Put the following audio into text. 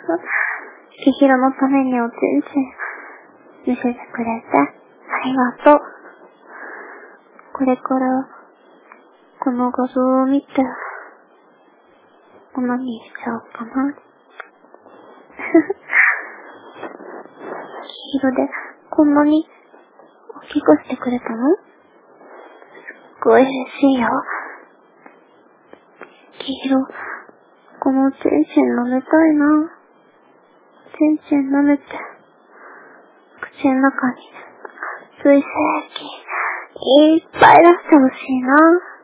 きひろのためにおちんちん見せてくれてありがとう。これからこの画像を見てオナニーしちゃおうかな。きひろでこんなに大きくしてくれたの？すっごい嬉しいよ。きひろ、このおちんちん舐めたいな。おちんちん舐めて、口の中に熱い精液いっぱい出してほしいな。